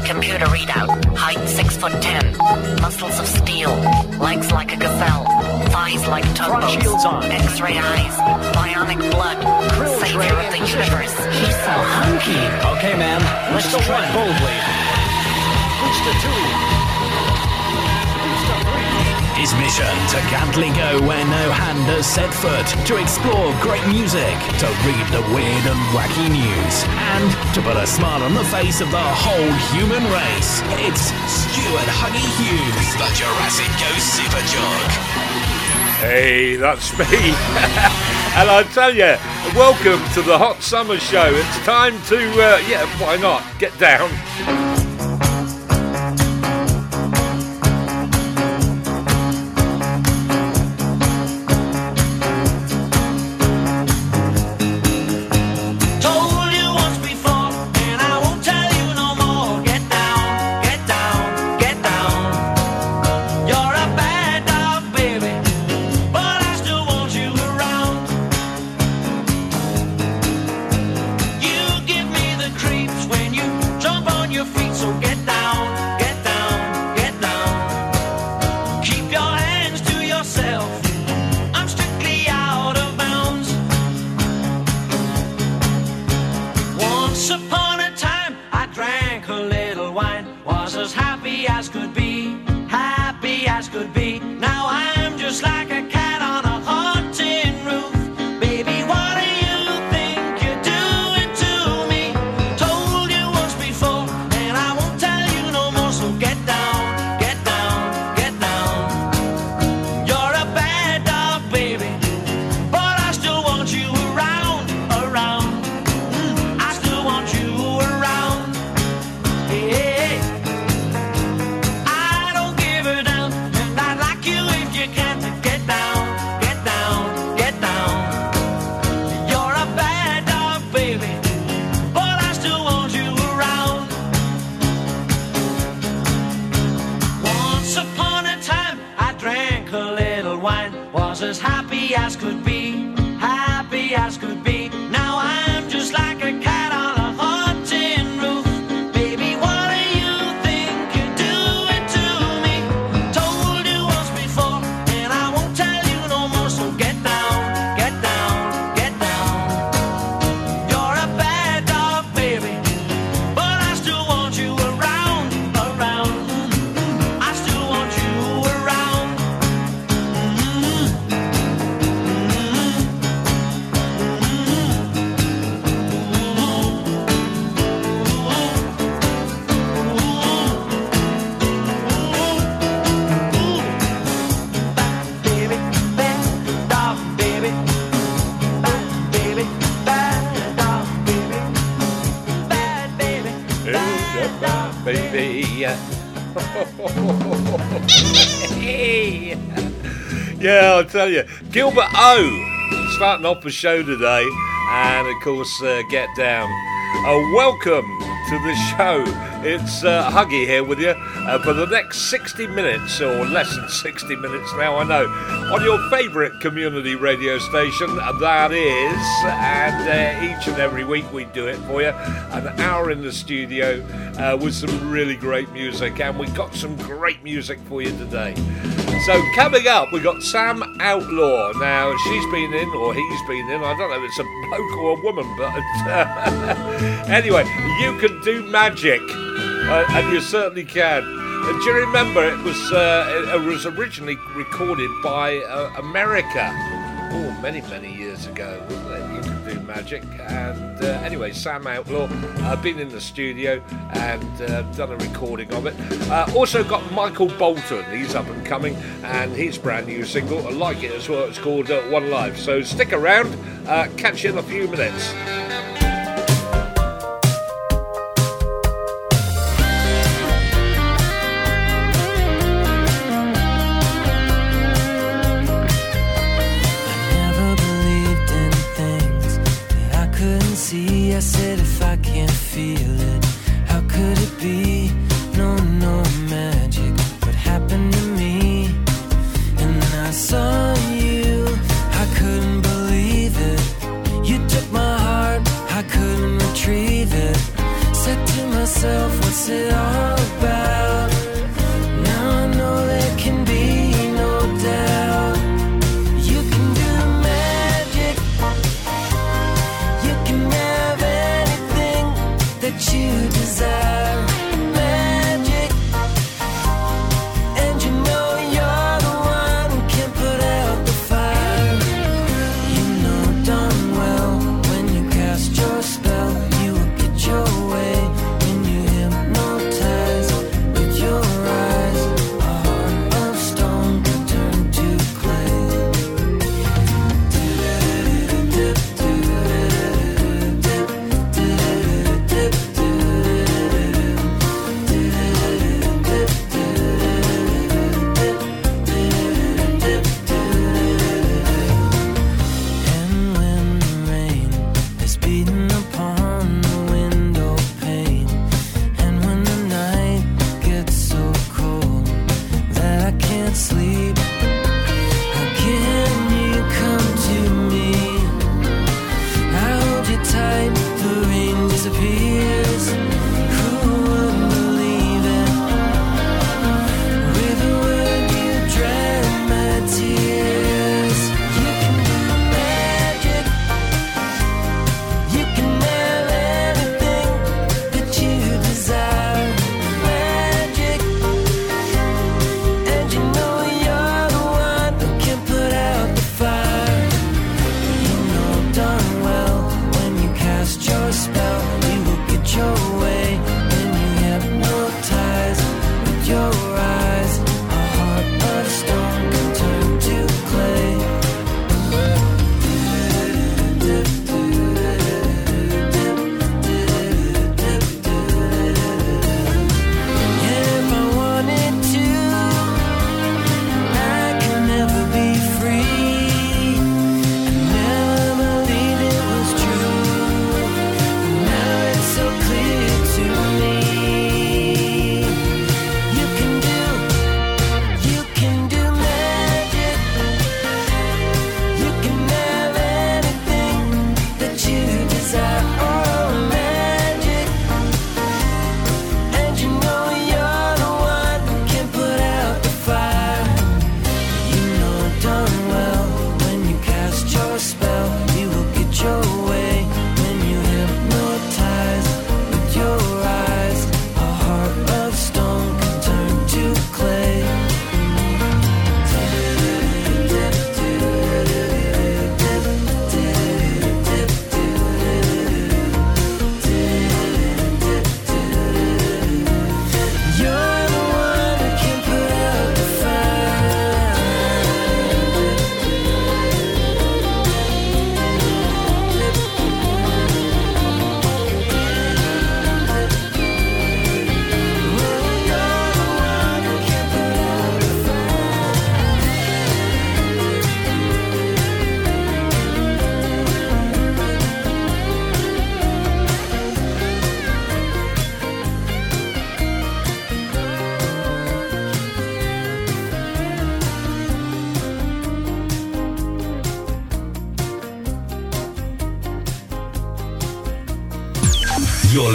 Computer readout. Height 6'10". Muscles of steel. Legs like a gazelle. Thighs like tugboats. Shields on. X-ray eyes. Bionic blood. Savior of the universe. He's so hunky. Okay, ma'am. Let's tread boldly. Push the 2. His mission to Cantley go where no hand has set foot, to explore great music, to read the weird and wacky news, and to put a smile on the face of the whole human race. It's Stuart Huggy Hughes, the Jurassic Ghost Super Jog. Hey, that's me. And I tell you, welcome to the Hot Summer Show. It's time to, why not, get down. Yeah, I'll tell you, Gilbert O starting off the show today, and of course Get Down. Welcome to the show. It's Huggy here with you for the next 60 minutes, or less than 60 minutes now, I know, on your favourite community radio station, that is, and each and every week we do it for you, an hour in the studio with some really great music, and we've got some great music for you today. So coming up, we got Sam Outlaw. Now, she's been in, or he's been in, I don't know if it's a bloke or a woman, but anyway, you can do magic, and you certainly can. And do you remember it was originally recorded by America, many, many years ago, wasn't it? You can do magic. And anyway, Sam Outlaw, been in the studio and done a recording of it. Also got Michael Bolton, he's up and coming, and his brand new single, I like it as well, it's called One Life. So stick around, catch you in a few minutes. I said if I can't feel it, how could it be? No magic, what happened to me? And I saw you, I couldn't believe it. You took my heart, I couldn't retrieve it. Said to myself, what's it all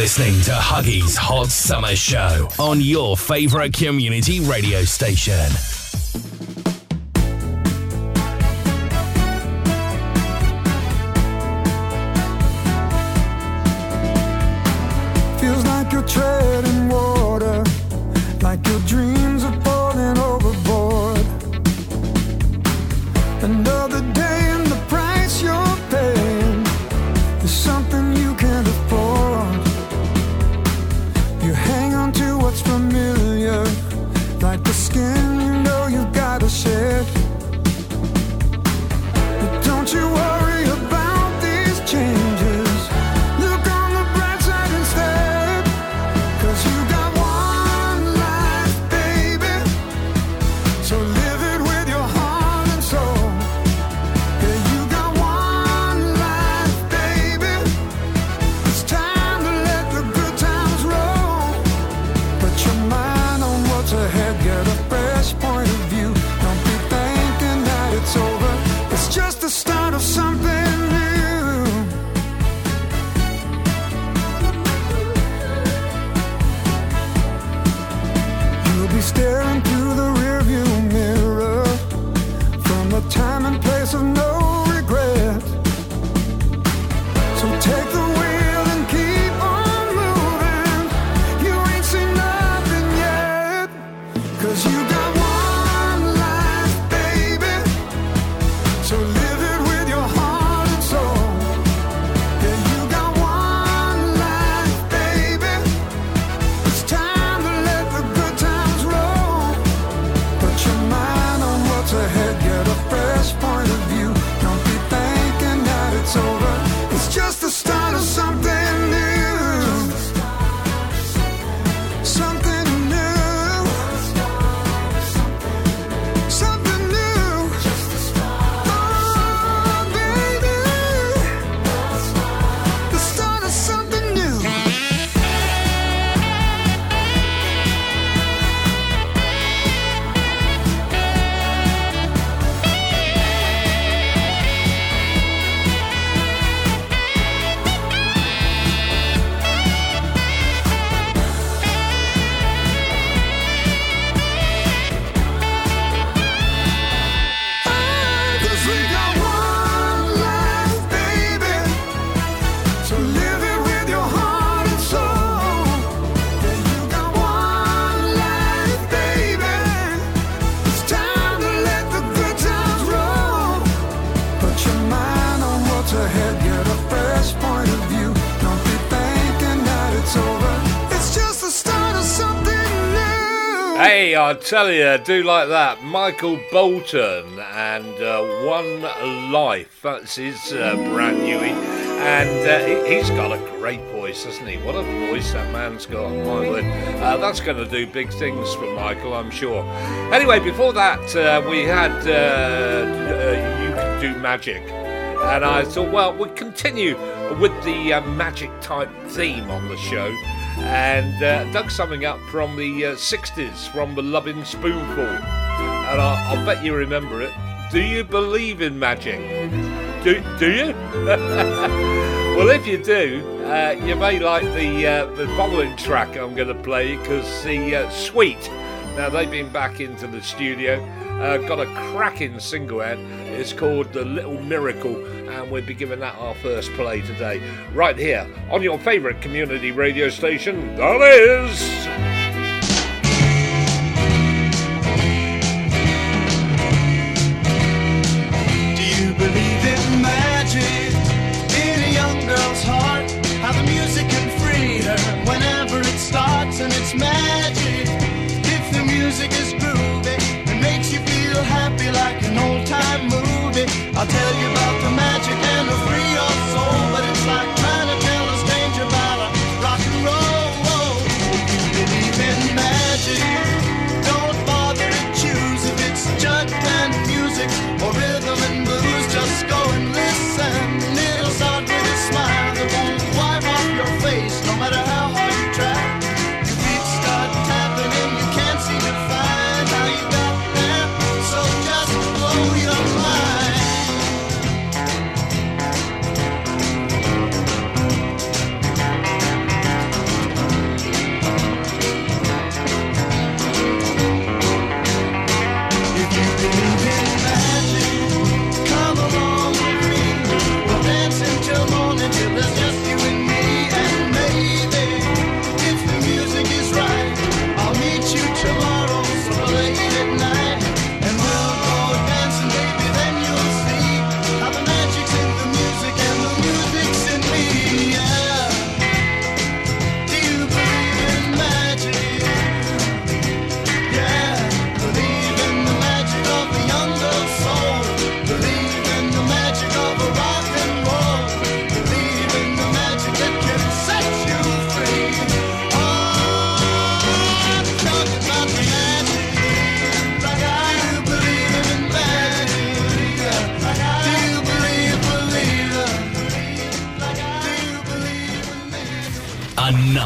listening to Huggy's Hot Summer Show on your favourite community radio station. Feels like you're treading water, like your dreams are falling overboard. Another day and the price you're paying is something you can't afford. You hang on to what's familiar, like the skin you know you've gotta shed. But don't you worry about these changes. Look on the bright side instead, 'cause you got one life, baby. So live it with your heart and soul. Yeah, you got one life, baby. It's time to let the good times roll. Put your mind on what's ahead, get a fresh point of view. Don't be thinking that it's over. It's just the start of something new. You'll be staring through the rearview mirror from a time and place of no regret. So take the wheel and keep on moving. You ain't seen nothing yet, 'cause you got one life, baby. So live it with your heart and soul. Yeah, you got one life, baby. It's time to let the good times roll. Put your mind on what's ahead, get a fresh point of view. Don't be thinking that it's over. It's just the start of something new. Something new. Something new. Oh, baby. The start of something new. Cause we got one life, baby. So live it with your heart and soul. Yeah, you got one life, baby. It's time to let the good times roll. Put your mind on what's ahead, get a fresh point of view. Don't be thinking that it's over. It's just the start of something new. Hey, I tell you, I do like that. Michael Bolton and One Life. That's his brand newie. And he's got a great voice, hasn't he? What a voice that man's got. My word. That's going to do big things for Michael, I'm sure. Anyway, before that, we had You Can Do Magic. And I thought, well, we'll continue with the magic type theme on the show. And dug something up from the 60s, from the Lovin' Spoonful. And I'll bet you remember it. Do you believe in magic? Do you? Well, if you do, you may like the following track I'm going to play, because the Sweet. Now, they've been back into the studio, got a cracking single out. It's called The Little Miracle, and we'll be giving that our first play today, right here on your favourite community radio station, that is... Do you believe in magic in a young girl's heart? How the music can free her whenever it starts, and it's magic. If the music is groovy and makes you feel happy like an old-time movie, I'll tell you about the magic and it'll free your soul. But it's like trying to tell a stranger about a rock and roll. Do you believe in magic? Don't bother to choose if it's jug and music or rhythm and blues. Just go and listen. It'll start with a smile that won't wipe off your face, no matter how hard you try. Your feet start tapping and you can't seem to find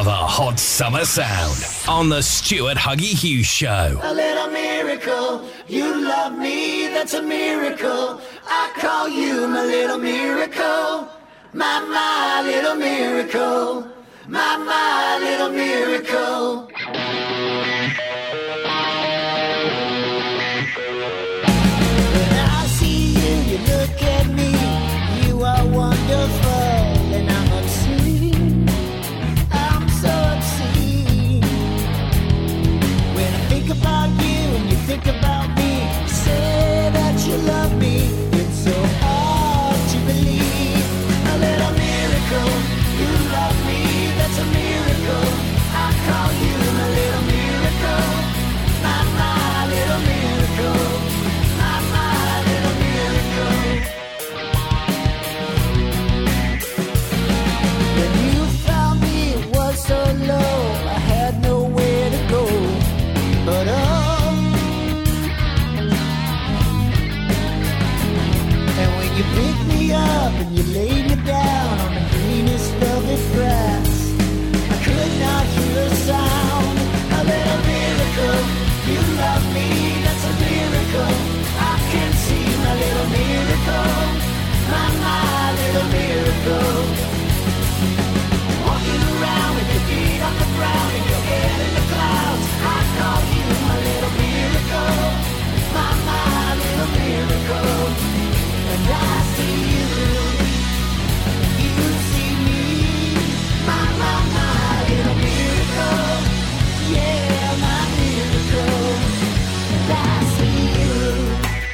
Another hot summer sound on the Stuart Huggy Hughes Show. A little miracle, you love me, that's a miracle. I call you my little miracle. My little miracle. My little miracle. When I see you, you look at me. You are wonderful, and I'm obscene. I'm so obscene. When I think about you and you think about me, you say that you love me. It's so hard to believe. A little miracle, you love me, that's a miracle. I call you my little miracle. My little miracle. My little miracle. When you found me, it was so low, I had nowhere to go. But and when you picked me up and you laid me down on the greenest velvet grass, I could not hear a sound. A little miracle, you love me, that's a miracle. I can see my little miracle. My little miracle. Walking around with your feet on the ground and your head in the clouds, I call you my little miracle. My little miracle. And I see you, you see me. My little miracle. Yeah, my miracle. And I see you.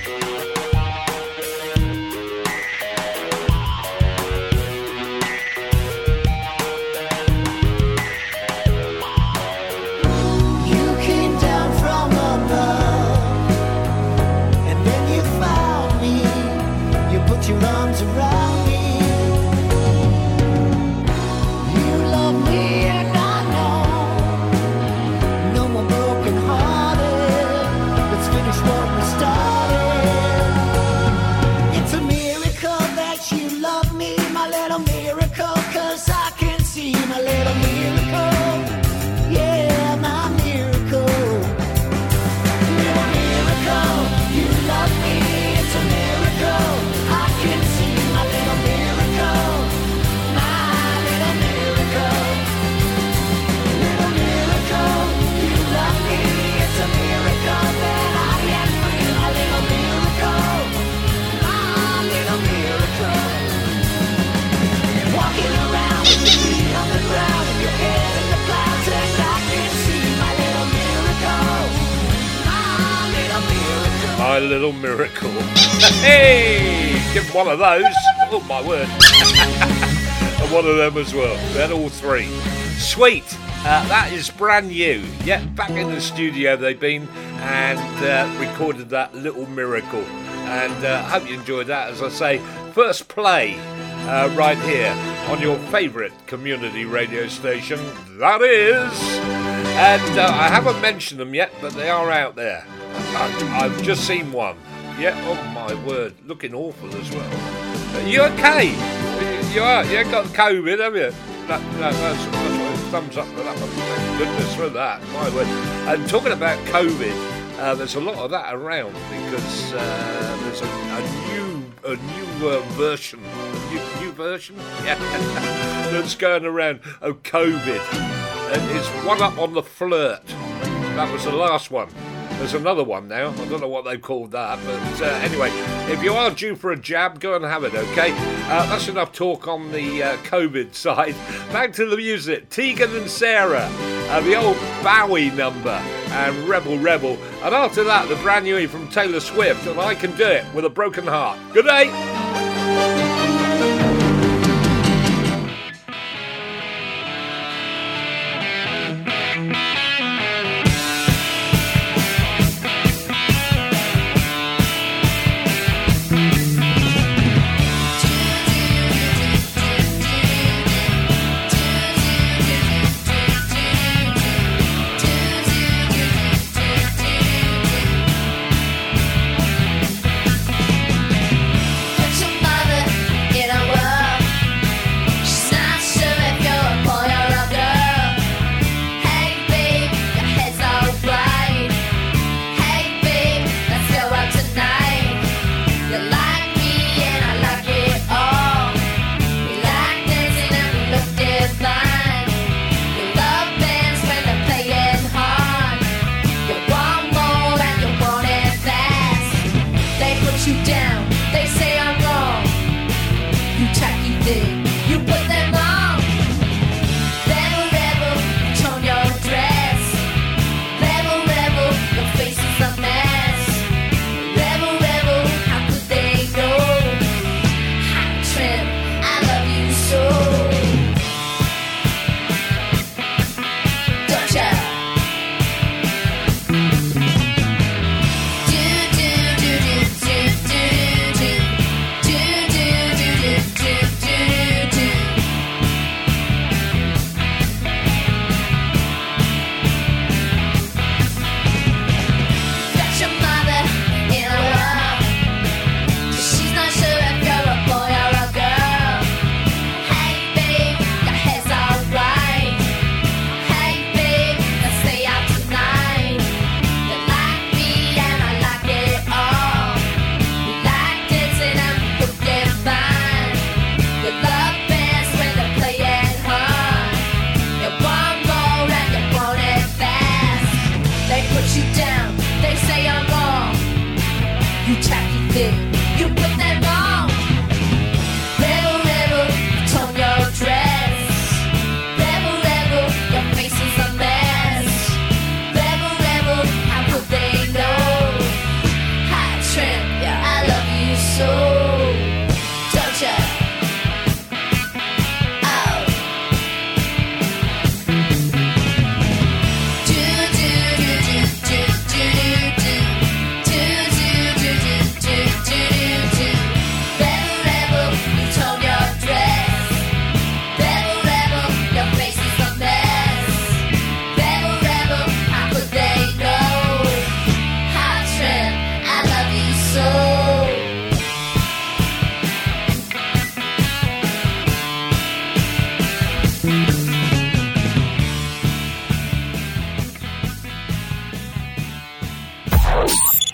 You came down from above, and then you found me. You put your arms around me. You love me, and I know no more broken hearted. Let's finish what we started. It's a miracle that you love me, my little miracle, 'cause I can see my little miracle. Yeah, my miracle. Little miracle, you love me, it's a miracle. I can see my little miracle. My little miracle. Little miracle, you love me, it's a miracle that I am free. My little miracle. My little miracle. Walking around with your feet on the ground and your head in the clouds, and I can see my little miracle. My little miracle. My little miracle. Hey, give one of those. Oh my word. And one of them as well. We had all three. Sweet. That is brand new. Yeah, back in the studio they've been and recorded that little miracle. And I hope you enjoyed that. As I say, first play right here on your favourite community radio station. That is. And I haven't mentioned them yet, but they are out there. I've just seen one. Yeah, oh my word, looking awful as well. Are you okay? You are. You ain't got COVID, have you? No, that's thumbs up for that one. Thank goodness for that. My word. And talking about COVID, there's a lot of that around because there's a new version. New version? Yeah. That's going around of COVID. And it's one up on the flirt. That was the last one. There's another one now. I don't know what they've called that. But anyway, if you are due for a jab, go and have it, okay? That's enough talk on the COVID side. Back to the music. Tegan and Sarah. The old Bowie number. And Rebel Rebel. And after that, the brand new from Taylor Swift. And I Can Do It With a Broken Heart. Good day. That's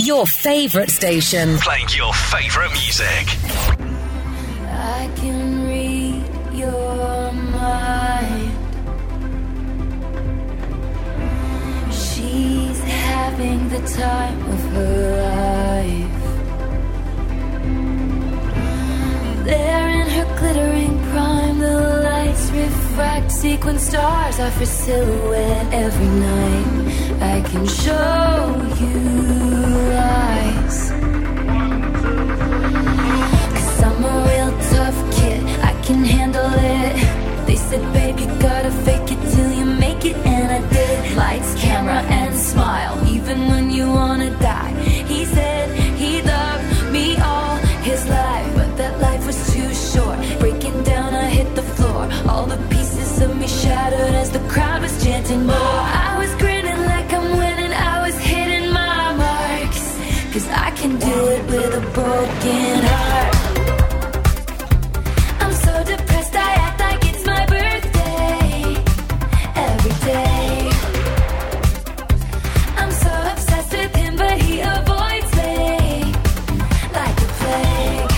Your favourite station. Playing your favourite music. I can read your mind. She's having the time of her life. There in her glittering prime, the lights refract sequin stars off her silhouette every night. I can show you eyes. 'Cause I'm a real tough kid, I can handle it. They said, babe, you gotta fake it till you make it, and I did. Lights, camera, and smile, even when you wanna die. He said he loved me all his life, but that life was too short. Breaking down, I hit the floor. All the pieces of me shattered as the crowd was chanting more. I was grinning like I'm winning, I was hitting my marks. 'Cause I can do it with a broken heart. I'm so depressed, I act like it's my birthday every day. I'm so obsessed with him, but he avoids me like the plague.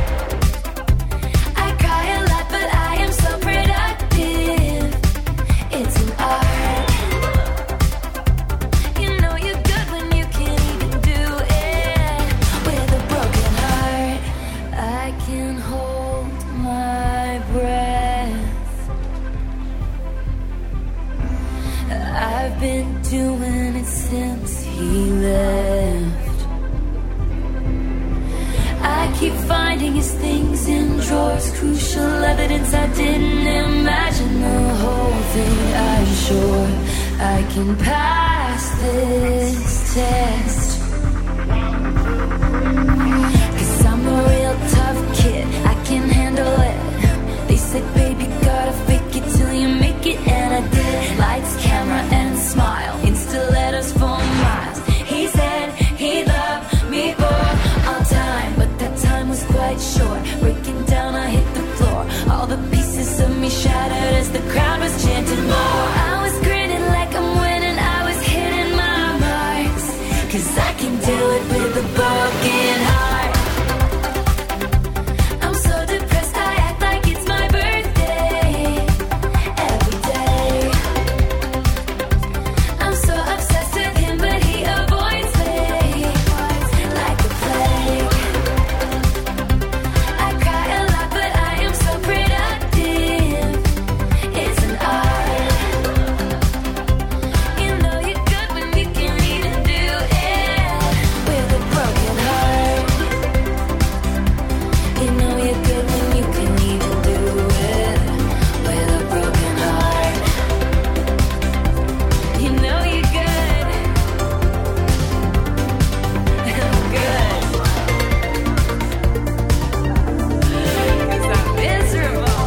I cry a lot, but I am so productive. It's an art. You know you're good when you can't even do it with a broken heart. I can hold my breath. I've been doing it since he left. I keep finding his things in drawers, crucial evidence I didn't imagine the whole thing. I'm sure I can pass this test. 'Cause I'm a real tough kid, I can handle it. They said, baby, gotta fake it till you make it, and I did. Lights, camera, and smile, Insta letters for miles. He said he loved me for all time, but that time was quite short. Breaking down, I hit the floor. All the pieces of me shattered as the crowd was chanting more. I was grinning like I'm winning, I was hitting my marks. 'Cause I can do it with a broken heart. I'm so depressed, I act like it's my birthday every day. I'm so obsessed with him, but he avoids me like the plague. I cry a lot, but I am so productive. It's an art. You know you're good when you can even do it with a broken heart. You know you're good when you can even do it with a broken heart. You know you're good. I'm good. 'Cause I'm miserable.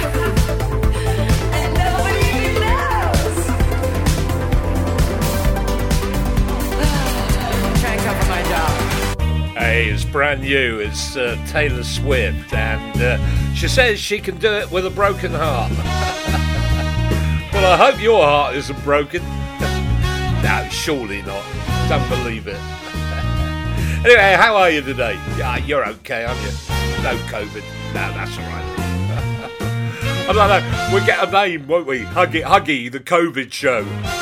And nobody even knows. Try and cover my job. Hey, it's brand new. It's Taylor Swift, and she says she can do it with a broken heart. Well, I hope your heart isn't broken. No, surely not. Don't believe it. Anyway, how are you today? Yeah, you're okay, aren't you? No COVID. No, that's all right. I don't know. We'll get a name, won't we? Huggy, the COVID show.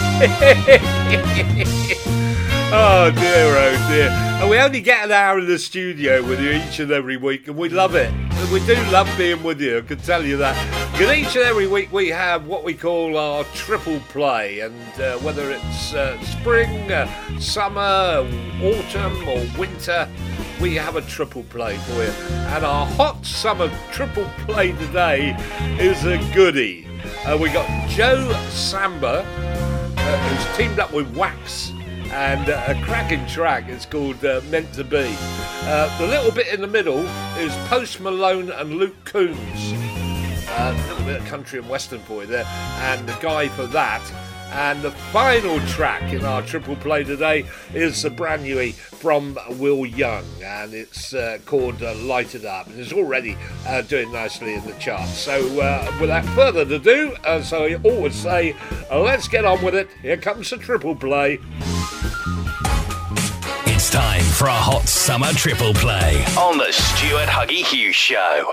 Oh dear, oh dear. And we only get an hour in the studio with you each and every week, and we love it. We do love being with you, I can tell you that. Because each and every week we have what we call our triple play, and whether it's spring, summer, autumn or winter, we have a triple play for you. And our hot summer triple play today is a goodie. We got Joe Samba, who's teamed up with Wax, and a cracking track. It's called Meant to Be. The little bit in the middle is Post Malone and Luke Combs. A little bit of country and western for you there, and the guy for that. And the final track in our triple play today is a brand newie from Will Young, and it's called Light It Up, and it's already doing nicely in the charts. So without further ado, as I always say, let's get on with it. Here comes the triple play. It's time for a hot summer triple play on the Stuart Huggy Hughes Show.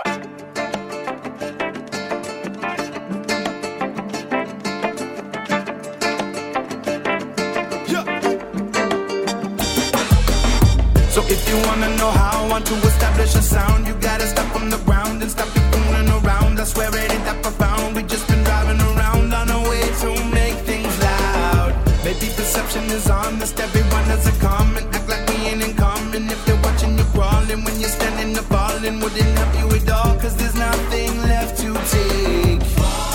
So if you wanna know how I want to establish a sound, you gotta stop on the ground and stop your fooling around. I swear it ain't that profound. We just been driving around on a way to make things loud. Maybe perception is honest, everyone has a common. Act like we ain't in common. If they're watching you crawling, when you're standing or falling, wouldn't help you at all, cause there's nothing left to take.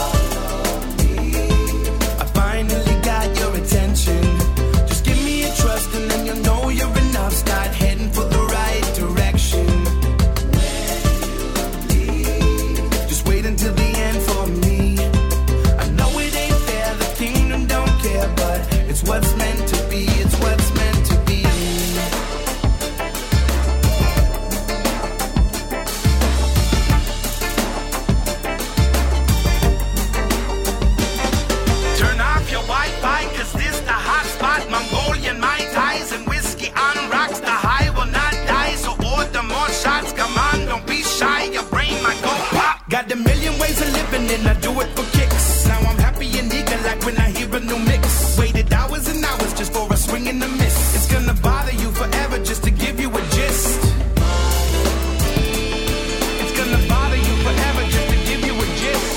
I finally got your attention. Just give me a trust and then you'll know you're enough. Start heading for the right direction. Just wait until the end for me. I know it ain't fair, the kingdom don't care, but it's what's meant to be, it's what's meant to be. Turn off your Wi-Fi, cause this the hot spot. Mongolian Mai Tais and whiskey on rocks. The high will not die, so order more shots. Come on, don't be shy, your brain might go pop. Got a million ways of living and I do it for kicks. Now I'm happy and eager like when I hear a new mix. Waited hours and hours just for a swing and a miss. It's gonna bother you forever just to give you a gist. It's gonna bother you forever just to give you a gist.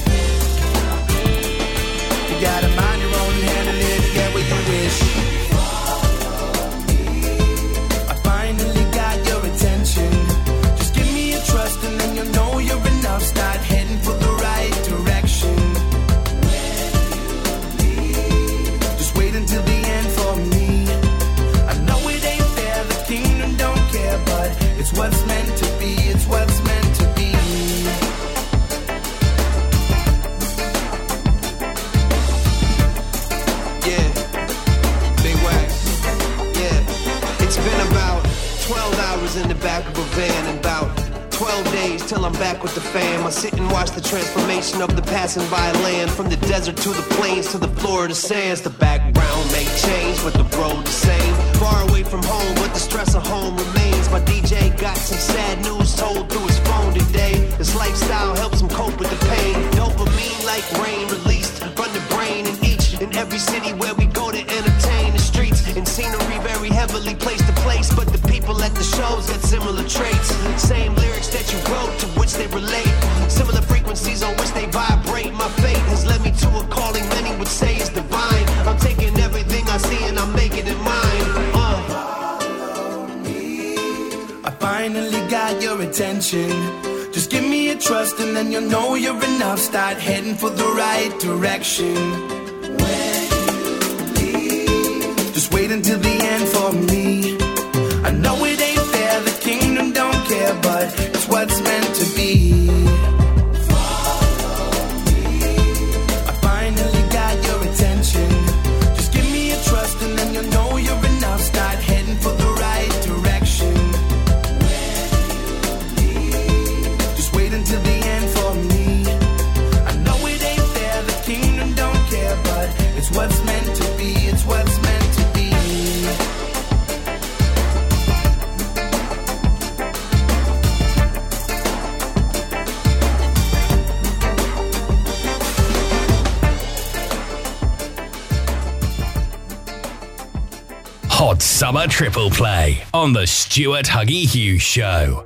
You gotta mind your own and handle it, get what you wish. I finally got your attention. Just give me a trust and then you'll know you're enough. Start heading for the right direction. Just wait until the end for me. I know it ain't fair, the kingdom don't care, but it's what's meant to be, it's what's meant to be. Yeah, Big Wax. Yeah, it's been about 12 hours in the back of a van and about 12 days till I'm back with the fam. I sit and watch the transformation of the passing by land. From the desert to the plains to the Florida sands. The background may change, but the road the same. Far away from home, but the stress of home remains. My DJ got some sad news told through his phone today. His lifestyle helps him cope with the pain. Dopamine like rain released from the brain in each and every city where we go to entertain. The streets and scenery very heavily place to place, but the people at the shows got similar traits. Same lyrics that you wrote to which they relate. Similar frequencies on which they vibrate. My fate has led me to a calling many would say is divine. I'm taking everything I see and I'm making it mine. I finally got your attention. Just give me a trust and then you'll know you're enough. Start heading for the right direction. Just wait until the end for me. I know it ain't fair, the kingdom don't care, but it's what's meant to be. I finally got your attention. Just give me a trust and then you'll know you're enough. Start heading for the right direction. Just wait until the end for me. I know it ain't fair, the kingdom don't care, but it's what's meant to be, it's what's meant to be. Hot summer triple play on the Stuart Huggy Hughes Show.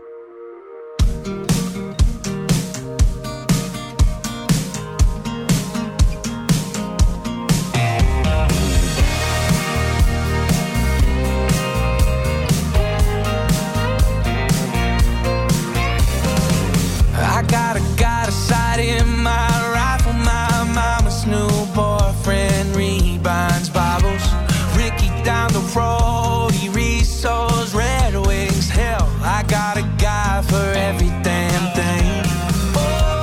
I got a sight in my rifle. My mama's new boyfriend rebinds Bibles. Ricky down the road, he resows Red Wings. Hell, I got a guy for every damn thing. Oh,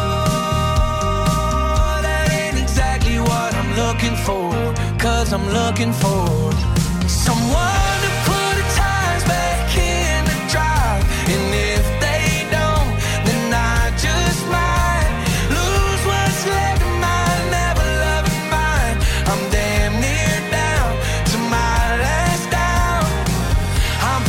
that ain't exactly what I'm looking for. 'Cause I'm looking for someone to put the tires back in the drive. And if they don't, then I just might lose what's left of my never loving mind. I'm damn near down to my last down. I'm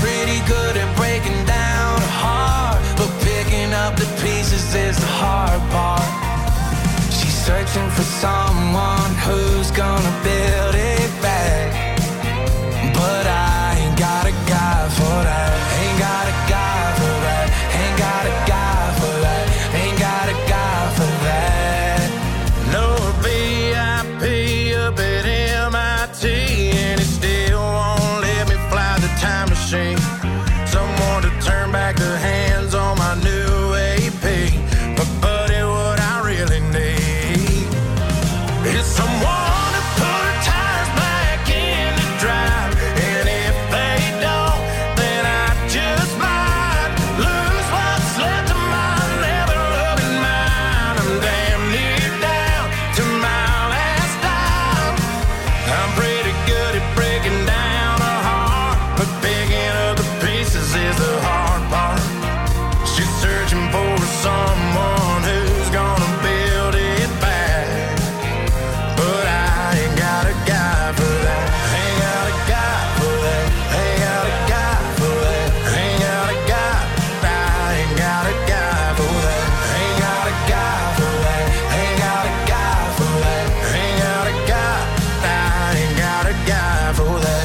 for someone who's gonna build it back. But I ain't got a guy for that. Ain't got a guy for that. Ain't got a guy for that. Ain't got a guy for that. No VIP up at MIT, and he still won't let me fly the time machine. Someone to turn back the hands on my new AP. But buddy, what I really need is someone to put the tires back in the drive. And if they don't, then I just might lose what's left of my never-loving mind. I'm damn near down to my last dime. I'm pretty good at breaking down a heart, but picking up the pieces is the hard part. She's searching for someone who's gonna build it back. But I ain't got a guy for that. Ain't got a guy for that. Ain't got a guy for that. Ain't got a guy. I ain't got a guy for that. Ain't got a guy for that. Ain't got a guy for that. Ain't got a guy. I ain't got a guy for that.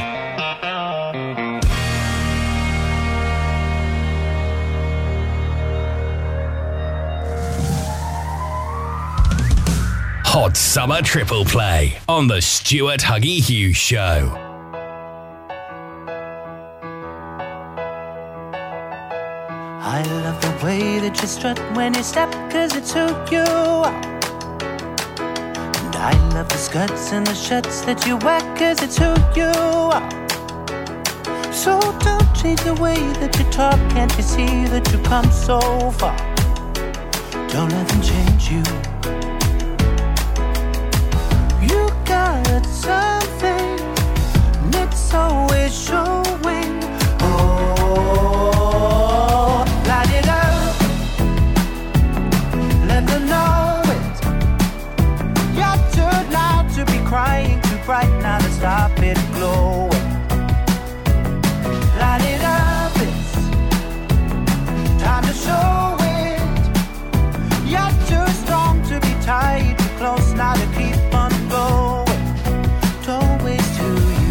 Hot Summer Triple Play on the Stuart Huggy Hughes Show. I love the way that you strut when you step, cause it took you out. And I love the skirts and the shirts that you wear, cause it took you out. So don't change the way that you talk, can't you see that you come so far? Don't let them change you. You got something, and it's always showing. Oh, light it up, let them know it. You're too loud to be crying, too bright now to stop it glowing. Light it up, it's time to show it. You're too strong to be tied, too close now to keep on going. Don't waste who you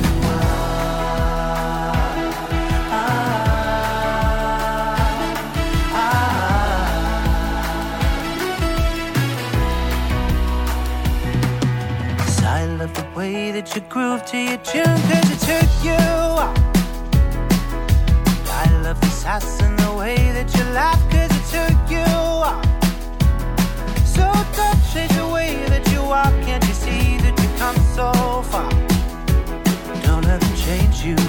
Cause I love the way that you groove to your tune, cause it took you out. I love the sass and the way that you laugh, cause it took you out. So don't change the way that you walk, can't you see that you come so far? Don't let them change you.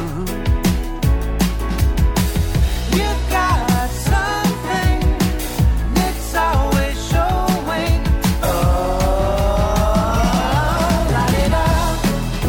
You got something, it's always showing. Oh, light it up,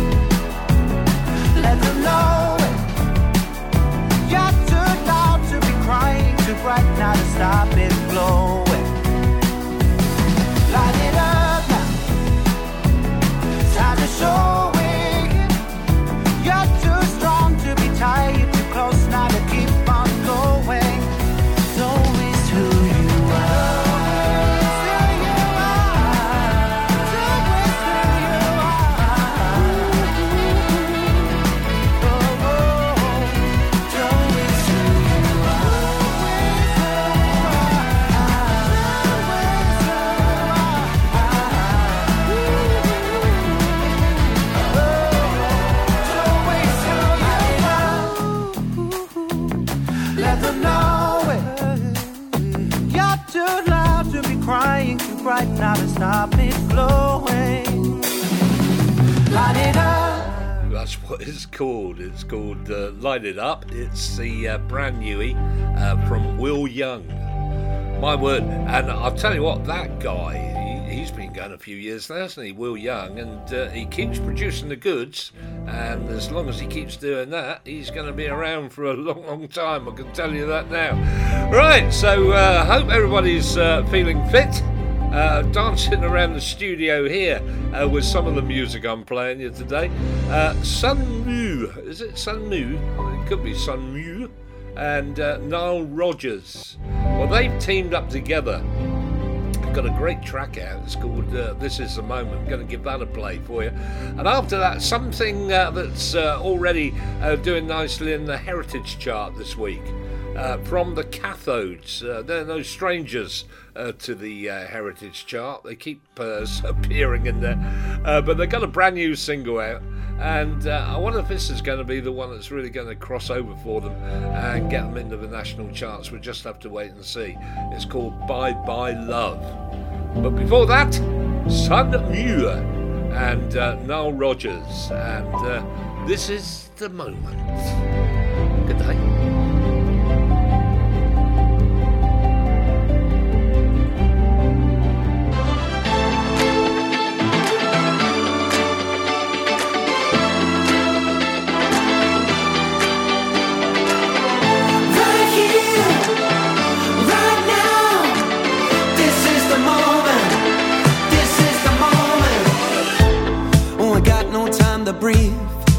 let them know it. You're too loud to be crying, too bright now to stop it glowing. Light it up now, time to show it. You're too strong to be tied, too close now to keep on going. Don't waste who you are. Don't waste who you are. Don't waste who you Let them know it. You're too loud to be crying, too bright now to stop it glowing. Light it up. That's what it's called. It's called Light It Up. It's the brand newie from Will Young. My word. And I'll tell you what, that guy, he's been going a few years now, hasn't he, Will Young? And he keeps producing the goods. And as long as he keeps doing that, he's going to be around for a long, long time. I can tell you that now. Right, so hope everybody's feeling fit. Dancing around the studio here with some of the music I'm playing you today. Sun Mu, is it Sun Mu? It could be Sun Mu. And Nile Rodgers. Well, they've teamed up together. got a great track out. It's called This Is The Moment. I'm going to give that a play for you. And after that, something that's already doing nicely in the Heritage chart this week. From the Cathodes. They're no strangers to the Heritage chart. They keep appearing in there. But they've got a brand new single out. And I wonder if this is going to be the one that's really going to cross over for them and get them into the national charts. We'll just have to wait and see. It's called Bye Bye Love. But before that, Sun Muir and Nile Rodgers. And This Is The Moment. Good day. Breathe.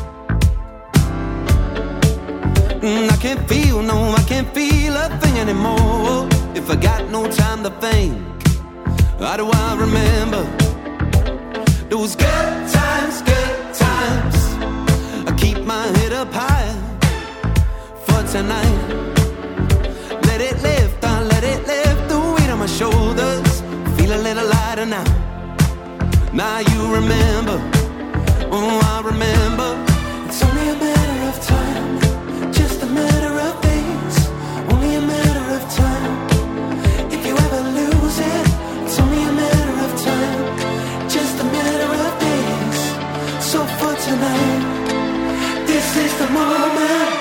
I can't feel a thing anymore. If I got no time to think, how do I remember those good times, good times? I keep my head up high for tonight. Let it lift, I let it lift the weight on my shoulders. Feel a little lighter now. Now you remember. Oh, I remember. It's only a matter of time, just a matter of days, only a matter of time. If you ever lose it, it's only a matter of time, just a matter of days. So for tonight, this is the moment.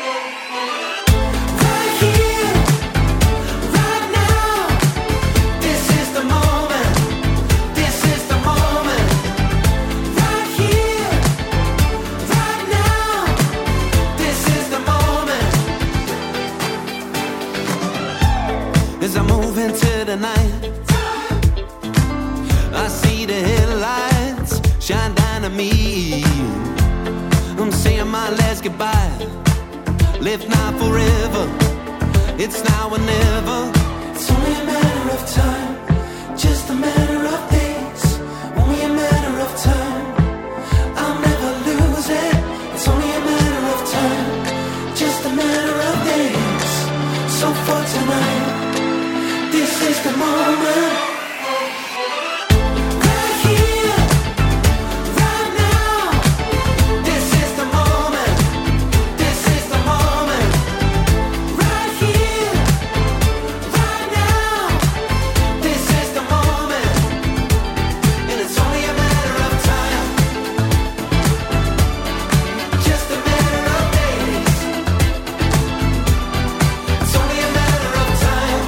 As I move into the night, I see the headlights shine down on me. I'm saying my last goodbye. Live now forever. It's now or never. It's only a matter of time, just a matter of days, only a matter of time. I'll never lose it. It's only a matter of time, just a matter of days. So for tonight, this is the moment. Right here, right now. This is the moment. This is the moment. Right here, right now. This is the moment. And it's only a matter of time. Just a matter of days. It's only a matter of time.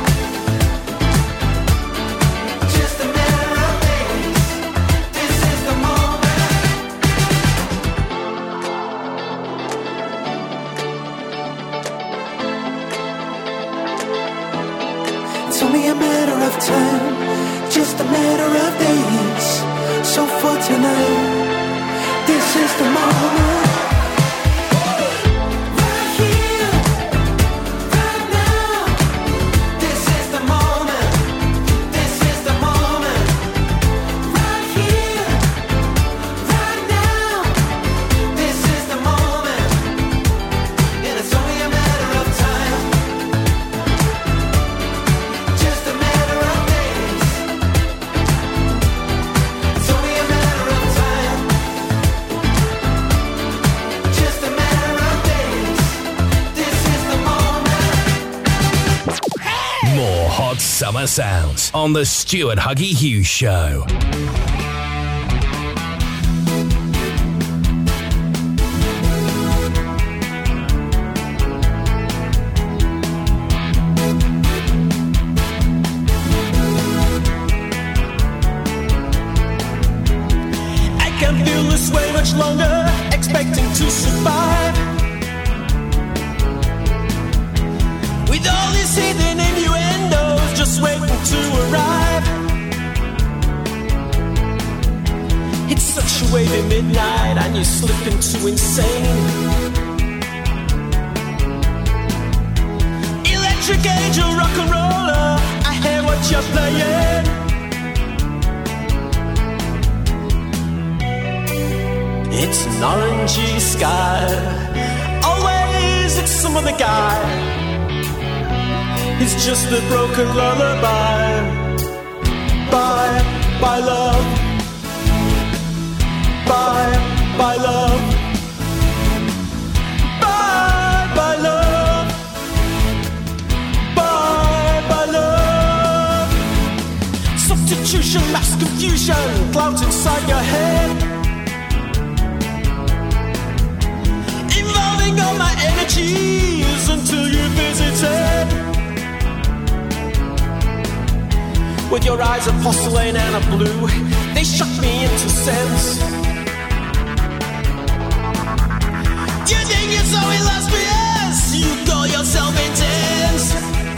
It's only a matter of time, just a matter of days. So for tonight, this is the moment. Right here, right now. This is the moment. This is the moment. Right here, right now. This is the moment. And it's only a matter of time. Just a matter of days. It's only a matter of time. Just a matter of days. This is the moment. More hot summer sounds on the Stuart Huggy Hughes Show. I can't feel this way much longer, expecting to survive. With all these hidden innuendos just waiting to arrive. It's such a wavy midnight and you slip into insane. Electric angel rock and roller, I hear what you're playing. It's an orangey sky. Always it's some other guy. It's just a broken lullaby. Bye, bye love. Bye, bye love. Bye, bye love. Bye, bye love. Substitution, mass confusion, clouds inside your head. Involving all my energies until you visited. With your eyes of porcelain and a blue, they shock me into sense. You think you're so illustrious, you call yourself intense.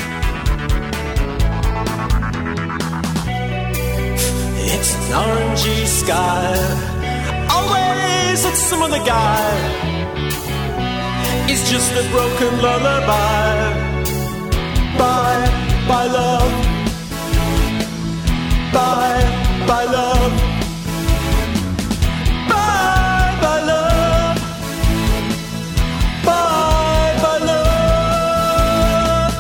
It's an orangey sky. Always it's some other guy. It's just a broken lullaby. Bye, bye love. Bye, bye love. Bye, bye love. Bye, bye love.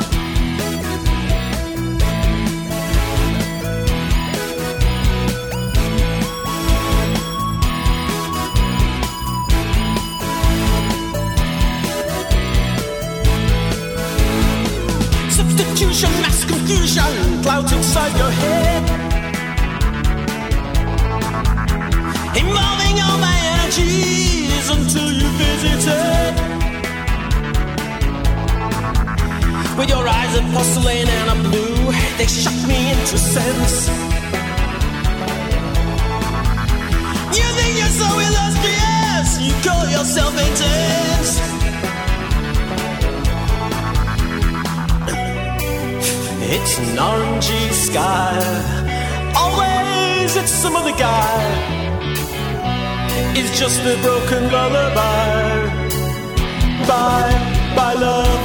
Substitution, mass confusion, clouds inside your head. Involving all my energies until you visited. With your eyes of porcelain and a blue, they shock me into sense. You think you're so illustrious, you call yourself intense. It's an orangey sky. Always it's some other guy. It's just a broken lullaby. Bye, bye love.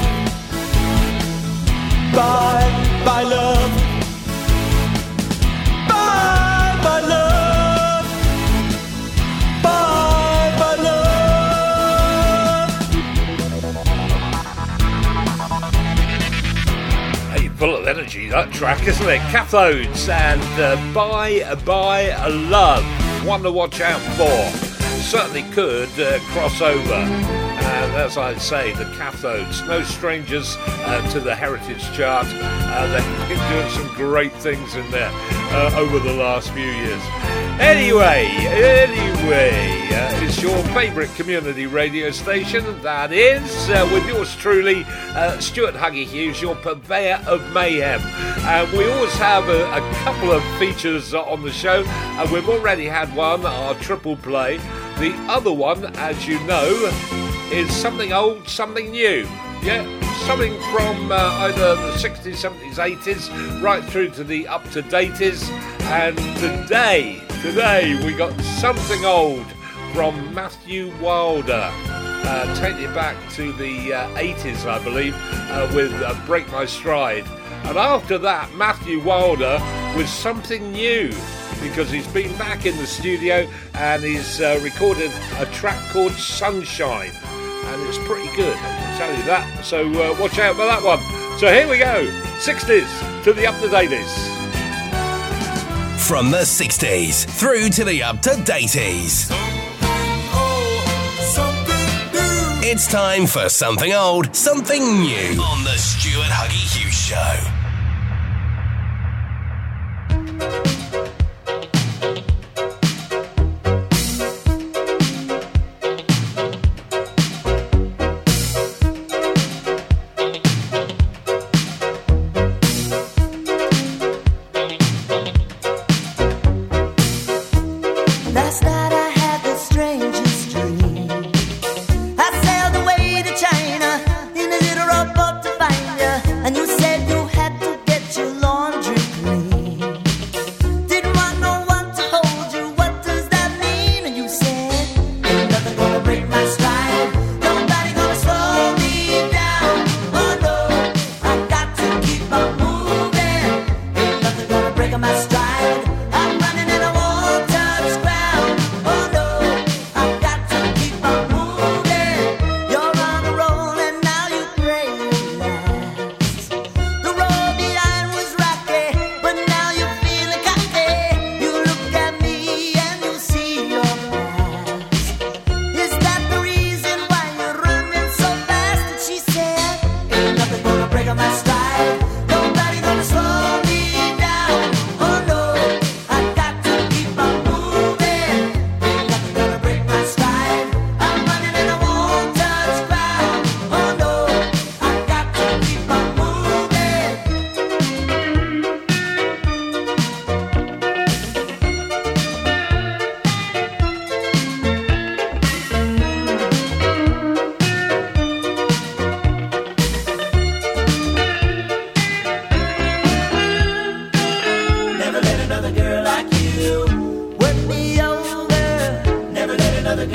Bye, bye love. Bye, bye love. Bye, bye love. Hey, full of energy, that track, isn't it? Cathodes and Bye, Love. One to watch out for. Certainly could cross over, and as I say, the Cathodes, no strangers to the Heritage Chart. They've been doing some great things in there over the last few years. Anyway, it's your favourite community radio station, that is, with yours truly, Stuart Huggy Hughes, your purveyor of mayhem. And we always have a couple of features on the show, and we've already had one, our triple play. The other one, as you know, is something old, something new. Yeah, something from either the 60s, 70s, 80s, right through to the up-to-dates. And today we got something old from Matthew Wilder. Taking it back to the 80s, I believe, with Break My Stride. And after that, Matthew Wilder with something new, because he's been back in the studio and he's recorded a track called Sunshine, and it's pretty good, I'll tell you that. So watch out for that one. So here we go, 60s to the up-to-dates. From the 60s through to the up-to-dates. It's time for something old, something new on the Stuart Huggy Hughes Show. Last night I had the strangest dream. Sailed away to China in a little rowboat to find you, and you said you had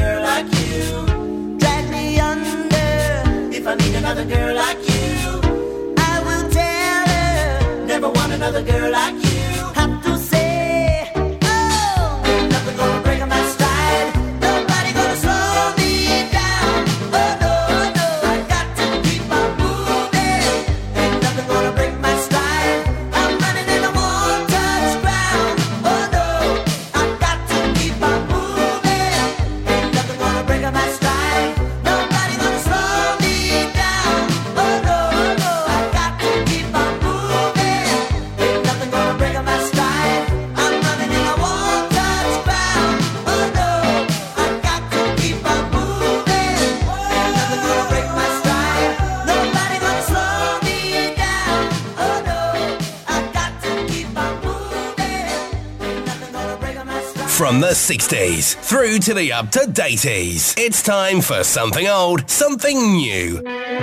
girl like you. Drag me under if I meet another girl like you. I will tell her, never want another girl like you. Have to say, oh, ain't nothing gonna break my stride. Nobody gonna slow me down. Oh no, no, I got to keep on moving. Ain't nothing gonna break my stride. I'm running and I won't touch ground. Oh no, I got to keep on moving. Ain't nothing gonna break my stride. Nobody gonna slow me down. Oh no, no, I got to keep on moving. Ain't nothing gonna break my stride. I'm running and I won't touch ground. Oh no, I got to keep on moving. Ain't nothing gonna break my stride. Nobody gonna slow me down. Oh no, I got to keep on moving. Ain't nothing gonna break my stride. From the 60s through to the up-to-dateys, it's time for something old, something new.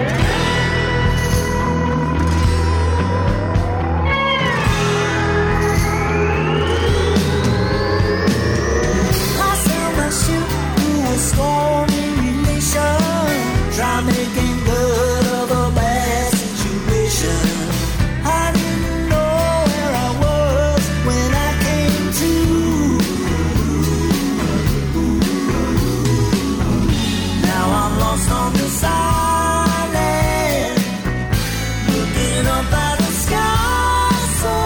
I sailed my ship through a stormy relation, try making good of a bad situation. I didn't know where I was when I came to. Now I'm lost on this island, looking up at the sky so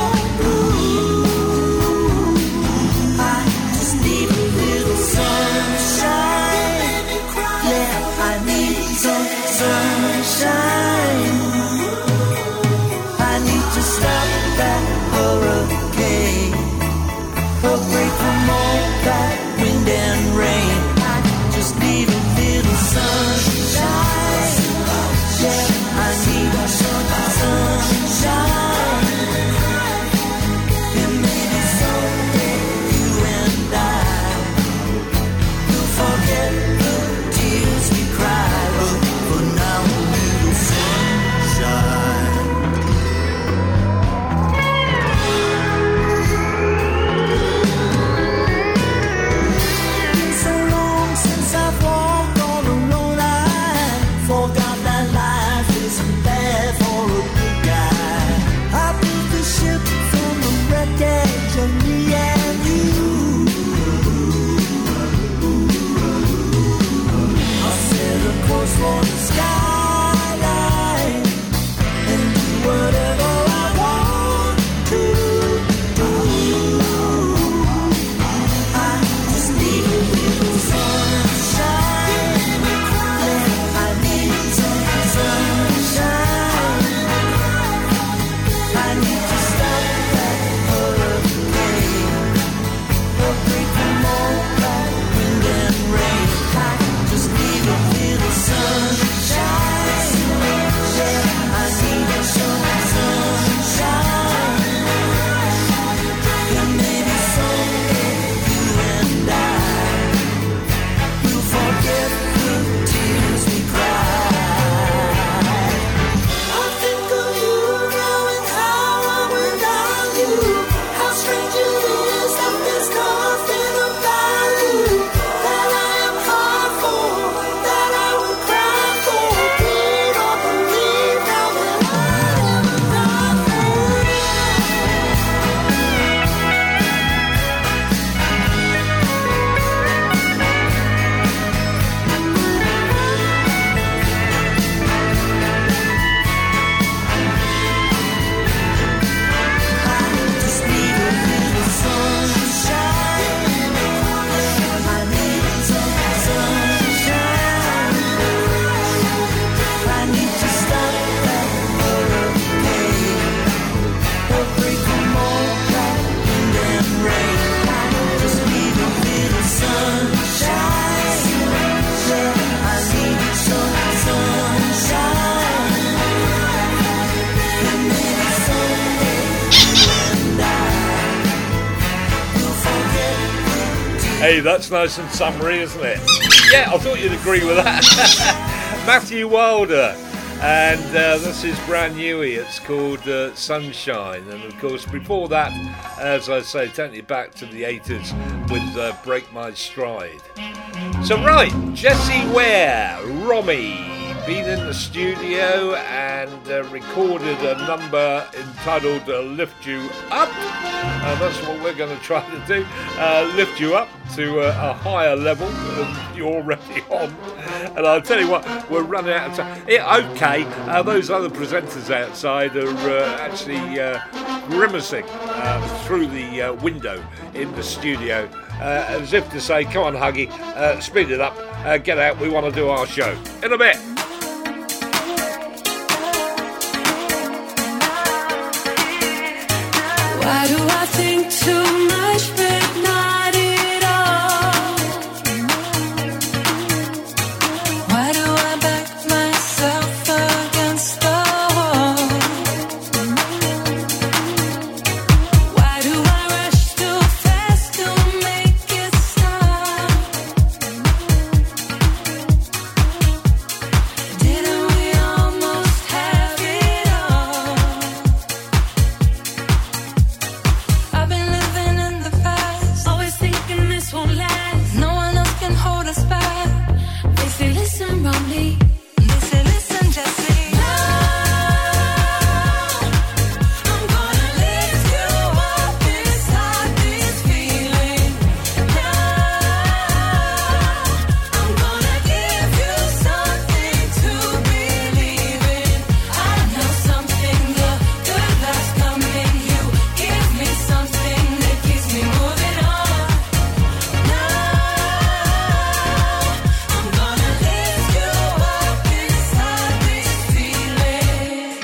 blue. I just need a little sunshine. Yeah, I need some sunshine. I need to stop that hurricane, a break from all that wind and rain. I just need a little sunshine. Yeah, I need some sunshine. And maybe someday you and I will forget the tears we cried. But for now, a little sunshine. Been so long since I've walked on a road. I forgot that life isn't bad for a good guy. I built the ship from the wreckage of me and you. I set a course for the skyline and do whatever I want to do. I just need a little sunshine. Yeah, I need some sunshine. I need to stop that hurricane, a break from all that wind and rain. I just need a little sunshine. Yeah, I need some sunshine. And maybe someday you and I will forget the tears we cried. I think of you now and how I'm without you. How strange it is that there's nothing about you that I am hard for, that I would cry for. Plead or believe now that I am nothing. I just need a little sunshine. I need some sunshine. I need to stop that hurricane, a break from all that wind and rain. I just need a little sunshine. Yeah, I need some sunshine. And maybe someday you and I will forget the tears. Hey, that's nice and summery, isn't it? Yeah, I thought you'd agree with that. Matthew Wilder And this is brand newy. It's called Sunshine. And of course, before that, as I say, taking you back to the 80s with Break My Stride. So, right, Jessie Ware, Romy, been in the studio and recorded a number entitled Lift You Up. That's what we're going to try to do, lift you up to a higher level than you're already on. And I'll tell you what, we're running out of time. Okay, those other presenters outside are actually grimacing through the window in the studio, as if to say, come on Huggy, speed it up, get out, we want to do our show. In a bit. Why do I think too much but not at all? Why do I back myself against the wall? Why do I rush too fast to make it stop? Didn't we almost have it all? I've been living in the past, always thinking this won't last. No one else can hold us back. They say, listen, Romney. They say, listen, Jesse. Now, I'm gonna lift you up inside this feeling. Now, I'm gonna give you something to believe in. I know something good that's coming. You give me something that keeps me moving on. Now, I'm gonna lift you up inside this feeling.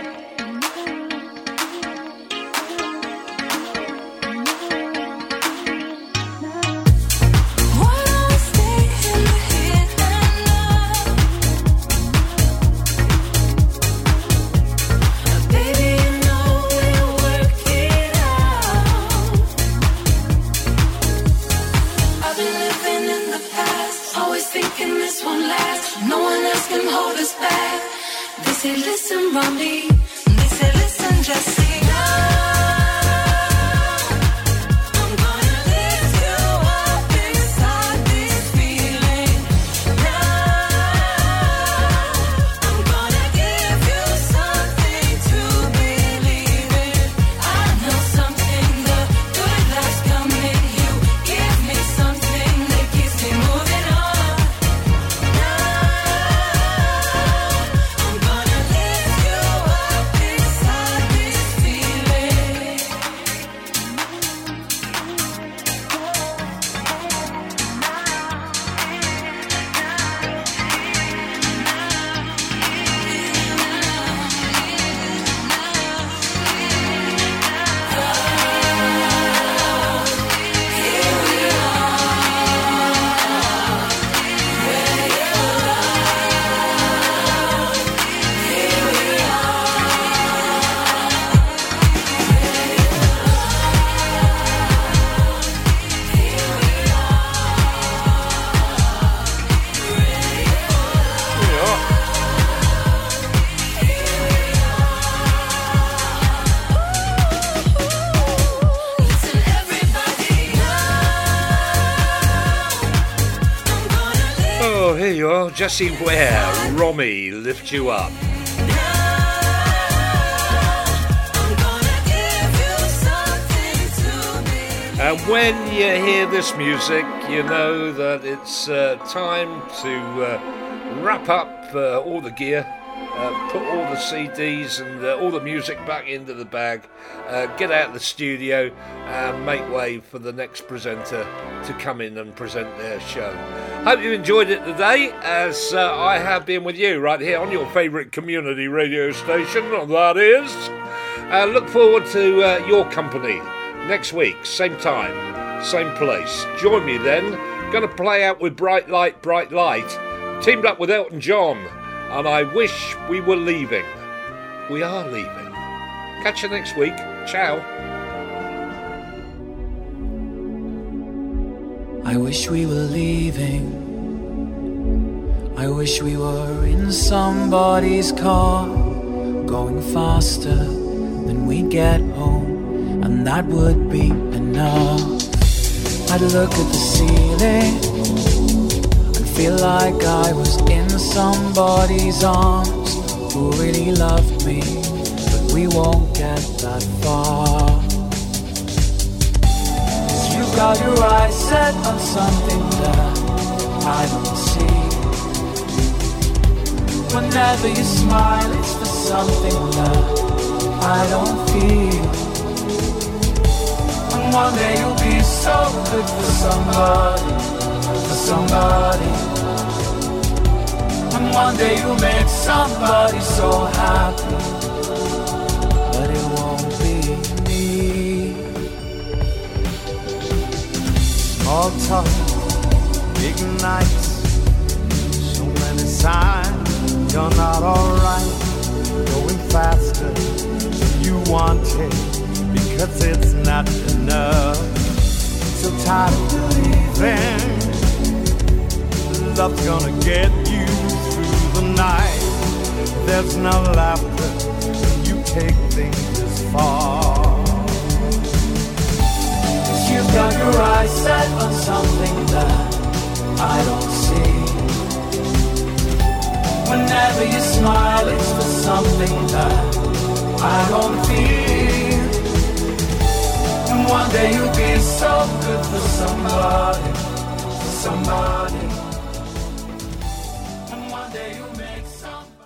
Why don't we stay in the here and now? Baby, you know we'll work it out. I've been living in the past, always thinking this won't last. No one else can hold us back. They say, listen, Romney. They say, listen, Jesse. I'm gonna lift you up inside this feeling. Now, I'm gonna give you something to believe in. I know something good that's coming. You give me something that keeps me moving on. Now, I'm gonna lift you up inside this feeling. Listen, everybody. I'm gonna lift Oh, here you are, Jessie Ware, Romy, Lift You Up. I'm gonna give you something to believe. And when you hear this music, you know that it's time to wrap up all the gear, put all the CDs and all the music back into the bag, get out of the studio and make way for the next presenter to come in and present their show. Hope you enjoyed it today, as I have been with you right here on your favourite community radio station, that is. Look forward to your company next week, same time, same place. Join me then. Going to play out with Bright Light, Bright Light. Teamed up with Elton John. And I wish we were leaving. We are leaving. Catch you next week. Ciao. I wish we were leaving. I wish we were in somebody's car, going faster than we get home, and that would be enough. I'd look at the ceiling and feel like I was in somebody's arms who really loved me, but we won't get that far. 'Cause you've got your eyes set on something that I don't see. Whenever you smile, it's for something that I don't feel. And one day you'll be so good for somebody, for somebody. And one day you'll make somebody so happy, but it won't be me. Small talk, big nights, so many signs you're not alright. Going faster than you wanted, because it's not enough. So tired of believing love's gonna get you through the night. There's no laughter when you take things this far. 'Cause you've got your eyes set on something that I don't see. Whenever you smile, it's for something that I don't feel. And one day you'll be so good for somebody, for somebody. And one day you'll make something.